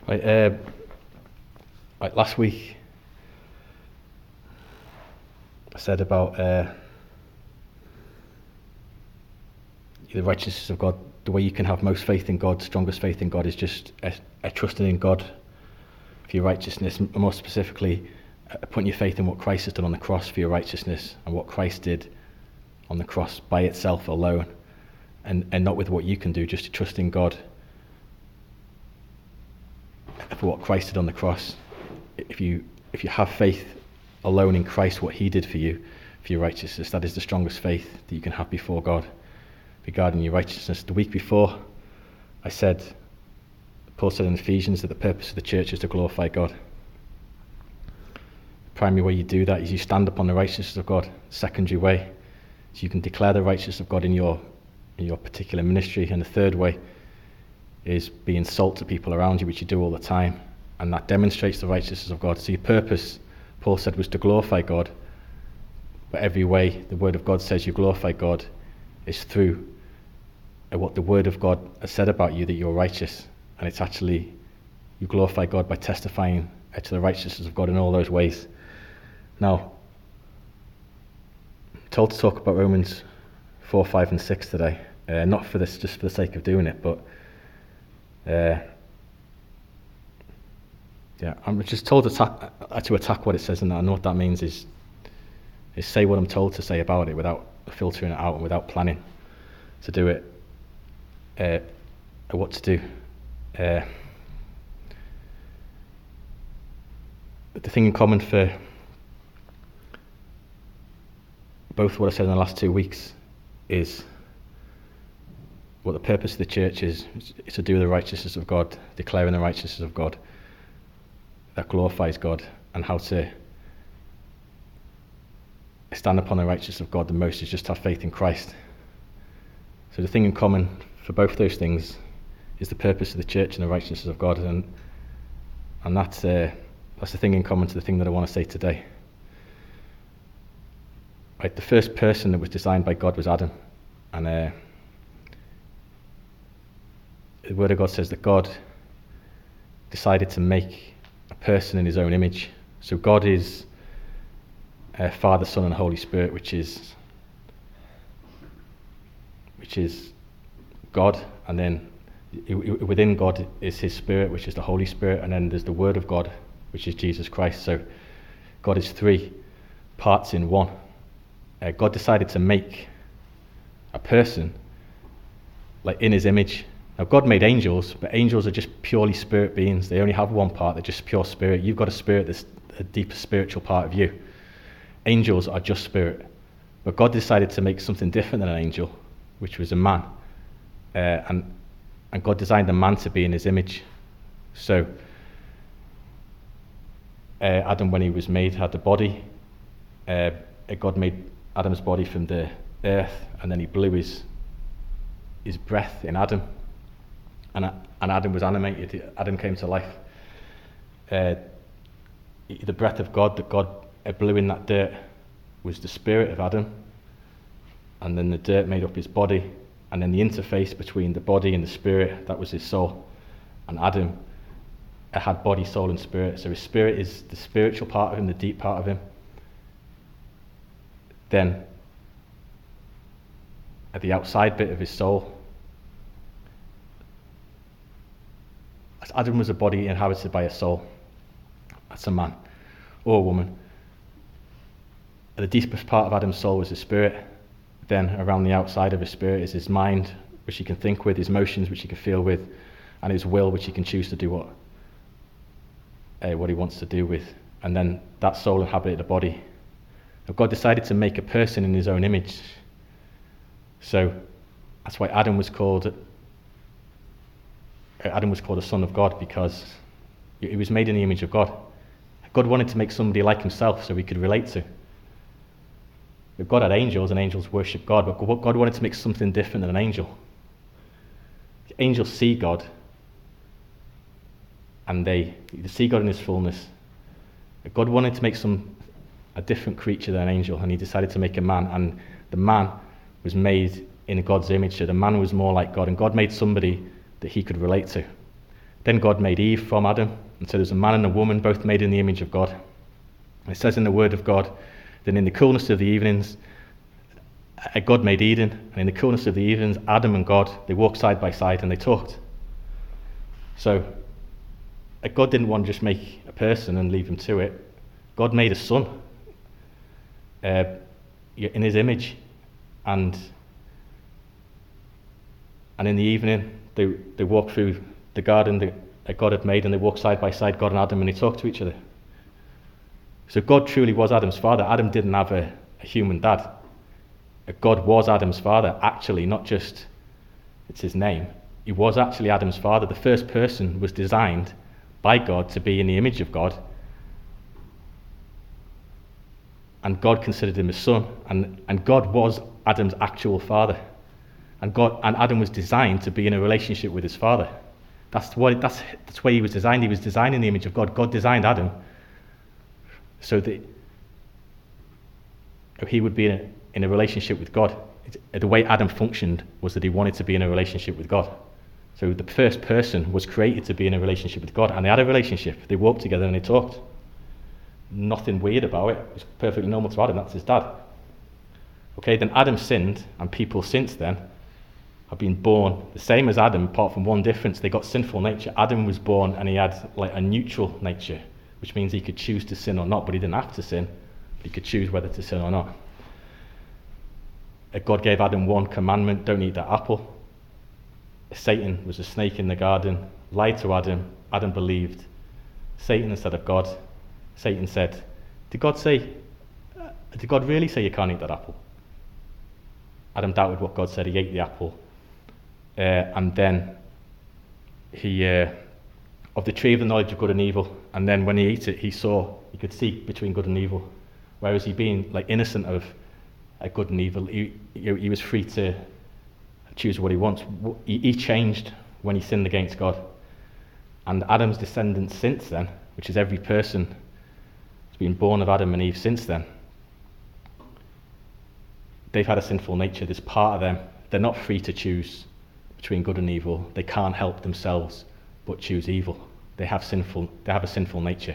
Right, last week I said about the righteousness of God. The way you can have most faith in God, strongest faith in God, is just a trusting in God for your righteousness, and more specifically, putting your faith in what Christ has done on the cross for your righteousness, and what Christ did on the cross by itself alone, and not with what you can do, just to trust in God for what Christ did on the cross. If you have faith alone in Christ, what he did for you, for your righteousness, that is the strongest faith that you can have before God regarding your righteousness. The week before, Paul said in Ephesians that the purpose of the church is to glorify God. The primary way you do that is you stand upon the righteousness of God. The secondary way is you can declare the righteousness of God in your particular ministry. And the third way is being salt to people around you, which you do all the time, and that demonstrates the righteousness of God. So your purpose, Paul said, was to glorify God, but every way the word of God says you glorify God is through what the word of God has said about you, that you're righteous. And it's actually, you glorify God by testifying to the righteousness of God in all those ways. Now, I'm told to talk about Romans 4, 5 and 6 today. Not for this, just for the sake of doing it, but I'm just told to attack what it says, and I know what that means is say what I'm told to say about it without filtering it out and without planning to do it, what to do. The thing in common for both what I said in the last 2 weeks is what the purpose of the church is to do the righteousness of God, declaring the righteousness of God that glorifies God, and how to stand upon the righteousness of God the most is just have faith in Christ. So the thing in common for both those things is the purpose of the church and the righteousness of God, and that's the thing in common to the thing that I want to say today. Right, the first person that was designed by God was Adam, and the Word of God says that God decided to make a person in his own image. So God is Father, Son, and Holy Spirit, which is God, and then within God is his Spirit, which is the Holy Spirit, and then there's the Word of God, which is Jesus Christ. So God is three parts in one. God decided to make a person like in his image. Now, God made angels, but angels are just purely spirit beings. They only have one part, they're just pure spirit. You've got a spirit that's a deeper spiritual part of you. Angels are just spirit. But God decided to make something different than an angel, which was a man. And God designed the man to be in his image. So, Adam, when he was made, had the body. God made Adam's body from the earth, and then he blew his breath in Adam. And Adam was animated. Adam came to life. The breath of God that God blew in that dirt was the spirit of Adam, and then the dirt made up his body, and then the interface between the body and the spirit, that was his soul. And Adam had body, soul, and spirit. So his spirit is the spiritual part of him, the deep part of him. Then at the outside bit of his soul, Adam was a body inhabited by a soul. That's a man or a woman. The deepest part of Adam's soul was his spirit. Then around the outside of his spirit is his mind, which he can think with, his emotions, which he can feel with, and his will, which he can choose to do what he wants to do with. And then that soul inhabited a body. Now, God decided to make a person in his own image. So that's why Adam was called a son of God, because he was made in the image of God. God wanted to make somebody like himself so he could relate to. But God had angels, and angels worship God, but God wanted to make something different than an angel. The angels see God, and they see God in his fullness. But God wanted to make a different creature than an angel, and he decided to make a man, and the man was made in God's image, so the man was more like God, and God made somebody that he could relate to. Then God made Eve from Adam, and so there's a man and a woman, both made in the image of God. It says in the Word of God that in the coolness of the evenings, God made Eden, and in the coolness of the evenings, Adam and God, they walked side by side and they talked. So God didn't want to just make a person and leave him to it. God made a son in his image, and in the evening they walked through the garden that God had made, and they walked side by side, God and Adam, and they talked to each other. So God truly was Adam's father. Adam didn't have a human dad. God was Adam's father, actually, not just it's his name. He was actually Adam's father. The first person was designed by God to be in the image of God, and God considered him his son, and God was Adam's actual father, and Adam was designed to be in a relationship with his father. That's why he was designed. He was designed in the image of God. God designed Adam so that he would be in a relationship with God. The way Adam functioned was that he wanted to be in a relationship with God. So the first person was created to be in a relationship with God, and they had a relationship. They walked together and they talked. Nothing weird about it. It was perfectly normal to Adam. That's his dad. Okay, then Adam sinned, and people since then have been born the same as Adam, apart from one difference. They got sinful nature. Adam was born and he had like a neutral nature, which means he could choose to sin or not, but he didn't have to sin, but he could choose whether to sin or not. God gave Adam one commandment: don't eat that apple. Satan was a snake in the garden, lied to Adam. Adam believed Satan instead of God. Satan said, did God really say you can't eat that apple? Adam doubted what God said. He ate the apple. And then he of the tree of the knowledge of good and evil. And then when he ate it, he could see between good and evil. Whereas he being like innocent of good and evil, he was free to choose what he wants. He changed when he sinned against God. And Adam's descendants since then, which is every person who's been born of Adam and Eve since then, they've had a sinful nature. There's part of them. They're not free to choose between good and evil. They can't help themselves but choose evil. They have a sinful nature.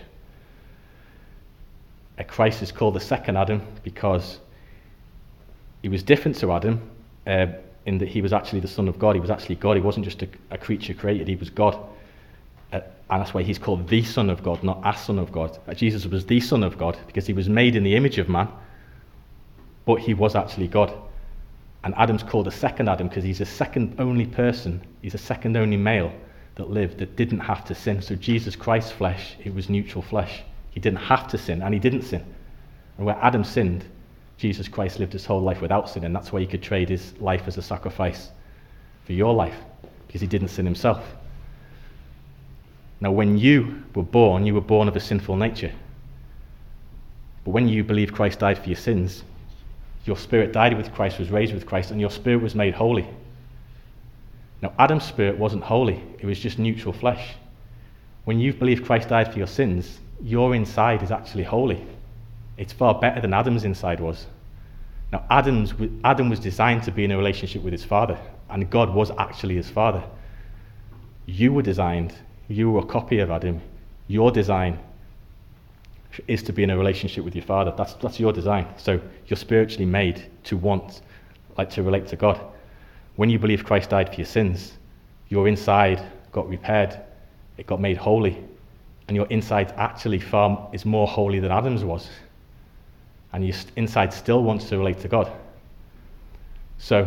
Christ is called the second Adam because he was different to Adam in that he was actually the Son of God. He was actually God. He wasn't just a creature created. He was God. And that's why he's called the Son of God, not a Son of God. Jesus was the Son of God because he was made in the image of man, but he was actually God. And Adam's called the second Adam because he's a second only person, he's a second only male that lived, that didn't have to sin. So Jesus Christ's flesh, it was neutral flesh. He didn't have to sin, and he didn't sin. And where Adam sinned, Jesus Christ lived his whole life without sin, and that's why he could trade his life as a sacrifice for your life, because he didn't sin himself. Now, when you were born of a sinful nature. But when you believe Christ died for your sins, your spirit died with Christ, was raised with Christ, and your spirit was made holy. Now, Adam's spirit wasn't holy. It was just neutral flesh. When you believe Christ died for your sins, your inside is actually holy. It's far better than Adam's inside was. Now, Adam was designed to be in a relationship with his father, and God was actually his father. You were a copy of Adam. Your design is to be in a relationship with your father. That's your design. So you're spiritually made to to relate to God. When you believe Christ died for your sins, your inside got repaired, it got made holy, and your inside actually is more holy than Adam's was. And your inside still wants to relate to God. So,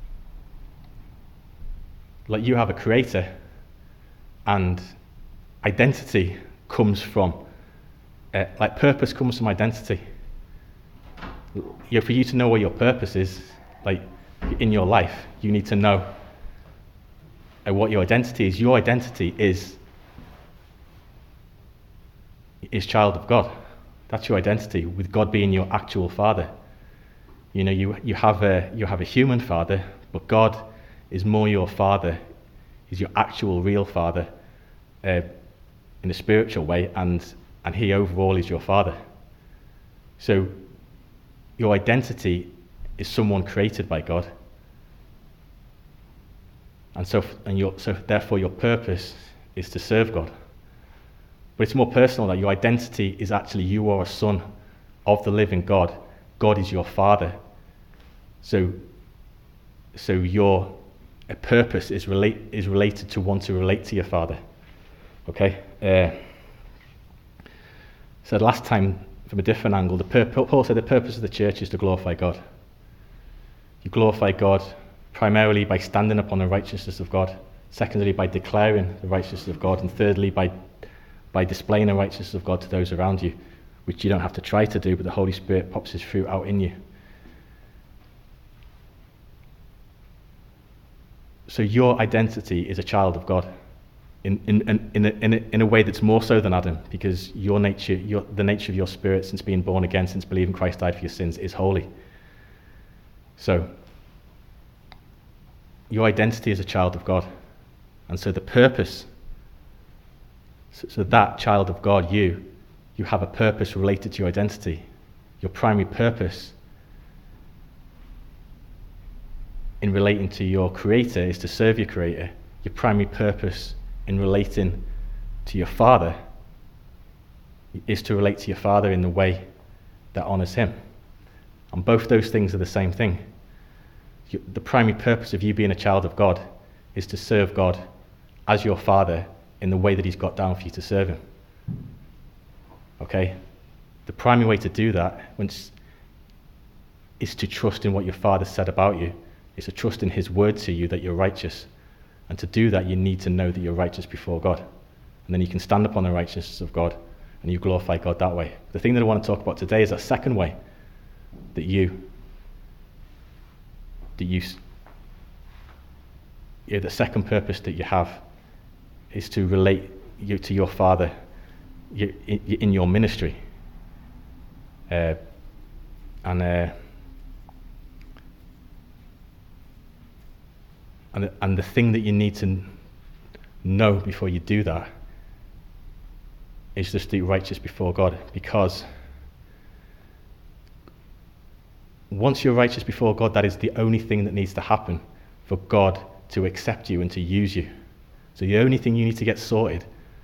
like, you have a creator, and identity comes from purpose comes from identity. For you to know what your purpose is, like in your life, you need to know what your identity is. Your identity is child of God. That's your identity, with God being your actual father. You have a human father, but God is more your father. He's your actual real father in a spiritual way, and he overall is your father. So your identity is someone created by God. And therefore your purpose is to serve God. But it's more personal, that your identity is actually you are a son of the living God. God is your Father. So your purpose is related to want to relate to your Father. Okay? So last time, from a different angle, Paul said the purpose of the church is to glorify God. You glorify God primarily by standing upon the righteousness of God. Secondly, by declaring the righteousness of God. And thirdly, by displaying the righteousness of God to those around you, which you don't have to try to do, but the Holy Spirit pops his fruit out in you. So your identity is a child of God in a way that's more so than Adam, because the nature of your spirit, since being born again, since believing Christ died for your sins, is holy. So your identity is a child of God. And so the purpose, so that child of God, you have a purpose related to your identity. Your primary purpose in relating to your Creator is to serve your Creator. Your primary purpose in relating to your Father is to relate to your Father in the way that honours him. And both those things are the same thing. The primary purpose of you being a child of God is to serve God as your Father in the way that he's got down for you to serve him. Okay? The primary way to do that is to trust in what your Father said about you. It's to trust in his word to you that you're righteous. And to do that, you need to know that you're righteous before God. And then you can stand upon the righteousness of God and you glorify God that way. The thing that I want to talk about today is that second way that the second purpose that you have is to relate you to your Father in your ministry. And the thing that you need to know before you do that is just to be righteous before God, because once you're righteous before God, that is the only thing that needs to happen for God to accept you and to use you. So the only thing you need to get sorted,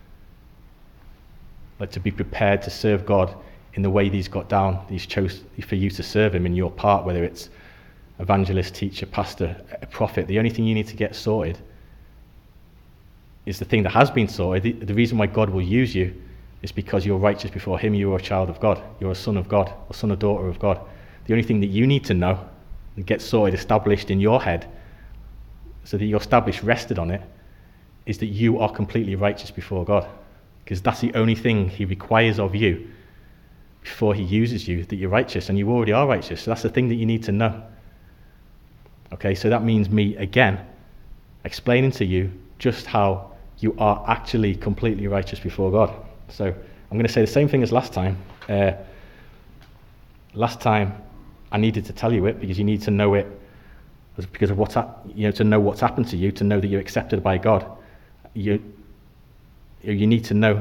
like to be prepared to serve God in the way that he's got down, he's chose for you to serve him in your part, whether it's evangelist, teacher, pastor, a prophet. The only thing you need to get sorted is the thing that has been sorted. The reason why God will use you is because you're righteous before him. You are a child of God. You're a son of God, or son or daughter of God. The only thing that you need to know and get sorted, established in your head, so that you're established, rested on it, is that you are completely righteous before God. Because that's the only thing he requires of you before he uses you, that you're righteous, and you already are righteous. So that's the thing that you need to know. Okay, so that means me, again, explaining to you just how you are actually completely righteous before God. So I'm going to say the same thing as last time. Last time I needed to tell you it because you need to know it, because of to know what's happened to you, to know that you're accepted by God. You need to know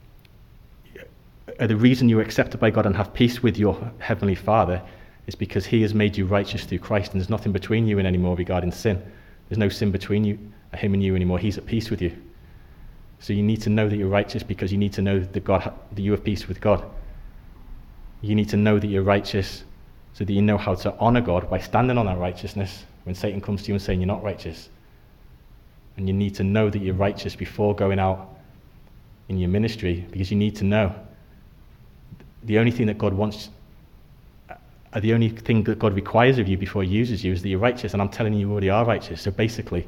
the reason you're accepted by God and have peace with your Heavenly Father is because he has made you righteous through Christ, and there's nothing between you anymore regarding sin. There's no sin between him and you anymore. He's at peace with you. So you need to know that you're righteous because you need to know that you have peace with God. You need to know that you're righteous so that you know how to honor God by standing on that righteousness when Satan comes to you and saying you're not righteous. And you need to know that you're righteous before going out in your ministry, because you need to know the only thing that God wants, the only thing that God requires of you before he uses you is that you're righteous, and I'm telling you already are righteous. So basically,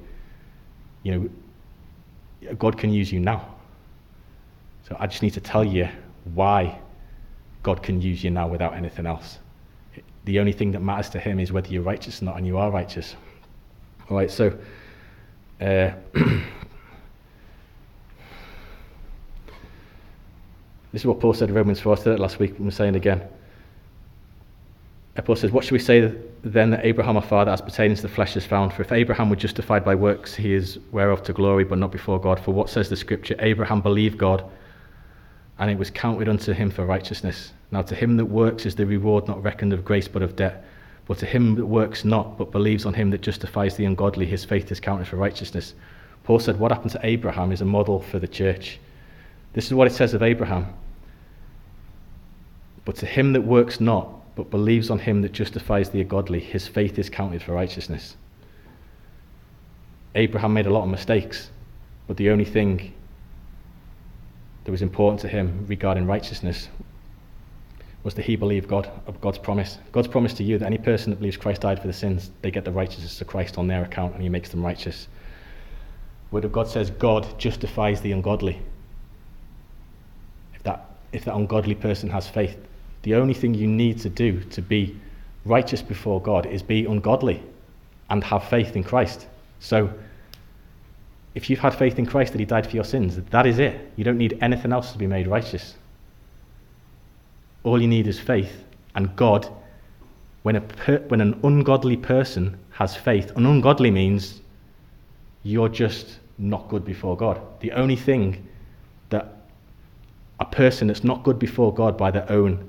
God can use you now. So I just need to tell you why God can use you now without anything else. The only thing that matters to him is whether you're righteous or not, and you are righteous. All right, so this is what Paul said in Romans 4. I said it last week, I'm saying it again. Paul says, what shall we say then that Abraham our father as pertaining to the flesh is found? For if Abraham were justified by works, he is whereof to glory, but not before God. For what says the scripture? Abraham believed God, and it was counted unto him for righteousness. Now to him that works is the reward not reckoned of grace but of debt. But to him that works not, but believes on him that justifies the ungodly, his faith is counted for righteousness. Paul said what happened to Abraham is a model for the church. This is what it says of Abraham. But to him that works not, but believes on him that justifies the ungodly, his faith is counted for righteousness. Abraham made a lot of mistakes, but the only thing that was important to him regarding righteousness was that he believed God's promise. God's promise to you that any person that believes Christ died for the sins, they get the righteousness of Christ on their account and he makes them righteous. The Word of God says God justifies the ungodly. If that ungodly person has faith, the only thing you need to do to be righteous before God is be ungodly and have faith in Christ. So, if you've had faith in Christ that he died for your sins, that is it. You don't need anything else to be made righteous. All you need is faith. And God, when an ungodly person has faith, and ungodly means you're just not good before God. The only thing that a person that's not good before God by their own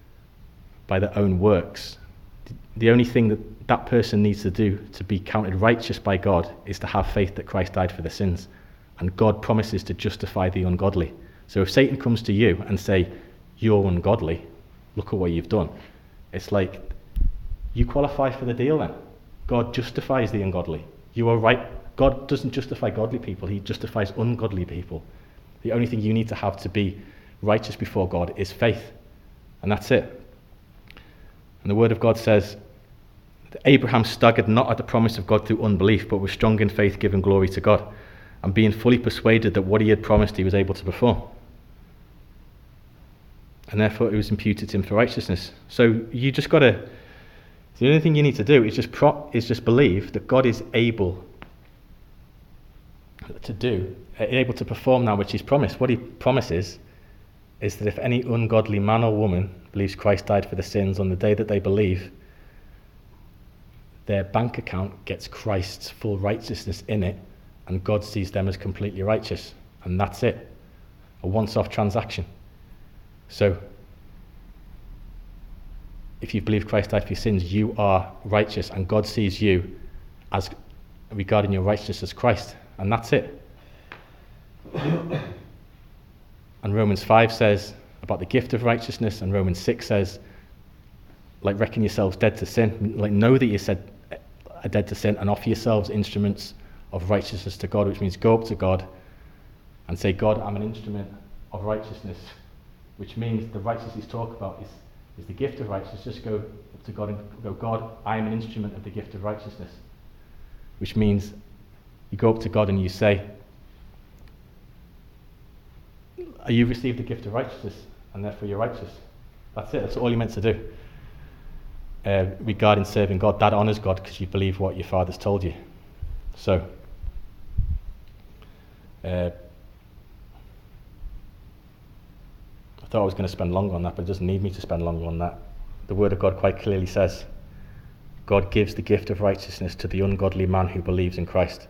works, the only thing that person needs to do to be counted righteous by God is to have faith that Christ died for their sins. And God promises to justify the ungodly. So if Satan comes to you and say, you're ungodly, look at what you've done, it's like, you qualify for the deal then. God justifies the ungodly. You are right. God doesn't justify godly people, he justifies ungodly people. The only thing you need to have to be righteous before God is faith. And that's it. And the Word of God says that Abraham staggered not at the promise of God through unbelief, but was strong in faith, giving glory to God, and being fully persuaded that what he had promised he was able to perform. And therefore it was imputed to him for righteousness. So you just got to, the only thing you need to do is just believe that God is able to perform now which he's promised. What he promises is that if any ungodly man or woman believes Christ died for the sins on the day that they believe, their bank account gets Christ's full righteousness in it, and God sees them as completely righteous. And that's it. A once-off transaction. So, if you believe Christ died for your sins, you are righteous, and God sees you as regarding your righteousness as Christ. And that's it. And Romans 5 says about the gift of righteousness, and Romans 6 says, like, reckon yourselves dead to sin. Like, know that you're dead to sin, and offer yourselves instruments of righteousness to God, which means go up to God and say, God, I'm an instrument of righteousness, which means the righteousness he's talking about is the gift of righteousness. Just go up to God and go, God, I am an instrument of the gift of righteousness, which means you go up to God and you say, you've received the gift of righteousness, and therefore you're righteous. That's it. That's all you're meant to do. Regarding serving God, that honours God because you believe what your father's told you. So, I thought I was going to spend longer on that, but it doesn't need me to spend longer on that. The Word of God quite clearly says, God gives the gift of righteousness to the ungodly man who believes in Christ.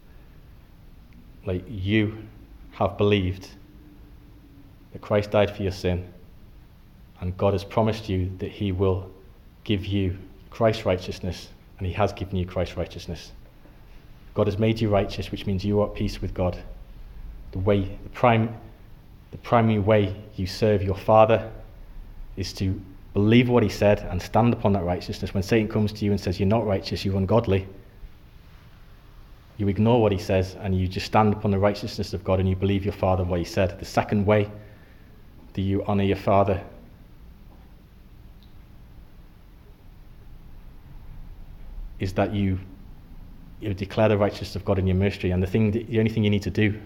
Like, you have believed that Christ died for your sin, and God has promised you that he will give you Christ's righteousness, and he has given you Christ's righteousness. God has made you righteous, which means you are at peace with God. The primary way you serve your Father is to believe what he said and stand upon that righteousness. When Satan comes to you and says you're not righteous, you're ungodly, you ignore what he says and you just stand upon the righteousness of God and you believe your Father what he said. The second way that you honour your Father is that you declare the righteousness of God in your ministry. And the only thing you need to do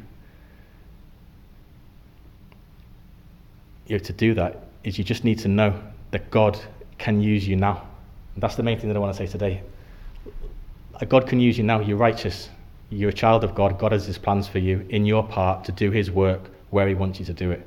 to do that is you just need to know that God can use you now. And that's the main thing that I want to say today. God can use you now. You're righteous. You're a child of God. God has his plans for you in your part to do his work where he wants you to do it.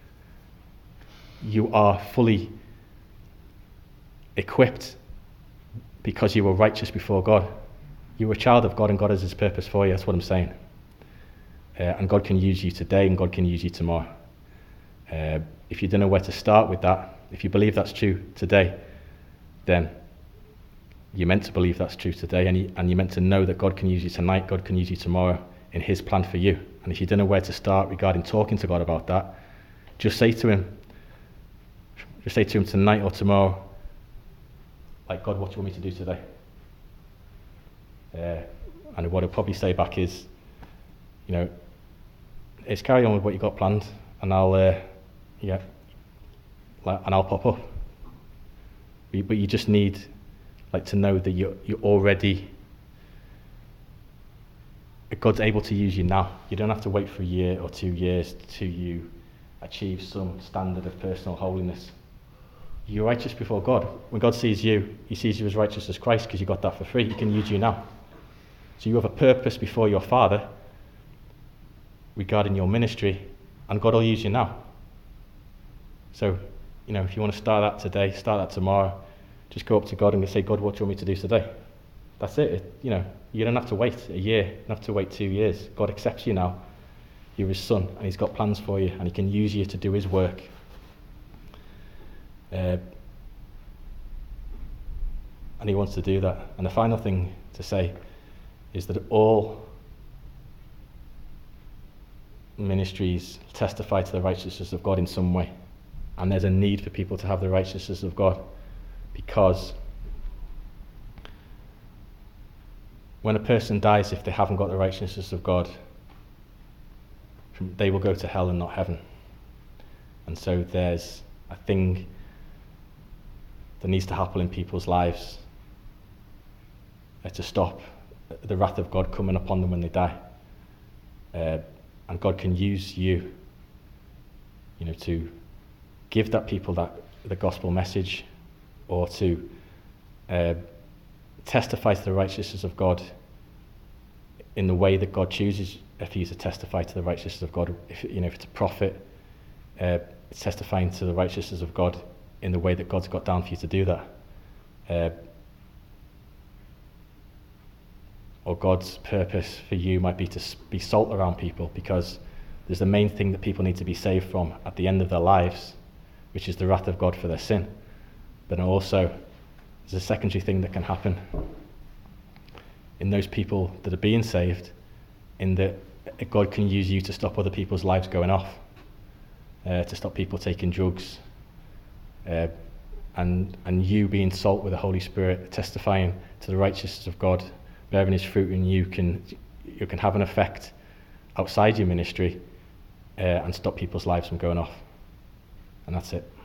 You are fully equipped because you were righteous before God. You were a child of God and God has his purpose for you. That's what I'm saying. And God can use you today and God can use you tomorrow. If you don't know where to start with that, if you believe that's true today, then you're meant to believe that's true today, and you're meant to know that God can use you tonight, God can use you tomorrow. in his plan for you. And if you don't know where to start regarding talking to God about that, just say to him tonight or tomorrow, like, God, what do you want me to do today? And what I'll probably say back is, it's carry on with what you got planned, and I'll pop up. But you just need, to know that you're already, God's able to use you now. You don't have to wait for a year or 2 years to you achieve some standard of personal holiness. You're righteous before God. When God sees you, he sees you as righteous as Christ because you got that for free. He can use you now. So you have a purpose before your Father regarding your ministry, and God will use you now. So, if you want to start that today, start that tomorrow, just go up to God and say, God, what do you want me to do today? That's it. You don't have to wait a year, you don't have to wait 2 years. God accepts you now. You're his son, and he's got plans for you, and he can use you to do his work. And he wants to do that. And the final thing to say is that all ministries testify to the righteousness of God in some way. And there's a need for people to have the righteousness of God, because when a person dies, if they haven't got the righteousness of God, they will go to hell and not heaven. And so there's a thing that needs to happen in people's lives to stop the wrath of God coming upon them when they die. And God can use you, to give that people the gospel message, or to testify to the righteousness of God in the way that God chooses. If he's to testify to the righteousness of God, if it's a prophet, it's testifying to the righteousness of God in the way that God's got down for you to do that. Or God's purpose for you might be to be salt around people, because there's the main thing that people need to be saved from at the end of their lives, which is the wrath of God for their sin. But also, there's a secondary thing that can happen in those people that are being saved, in that God can use you to stop other people's lives going off, to stop people taking drugs, and you being salt with the Holy Spirit, testifying to the righteousness of God, bearing his fruit in you can have an effect outside your ministry, and stop people's lives from going off. And that's it.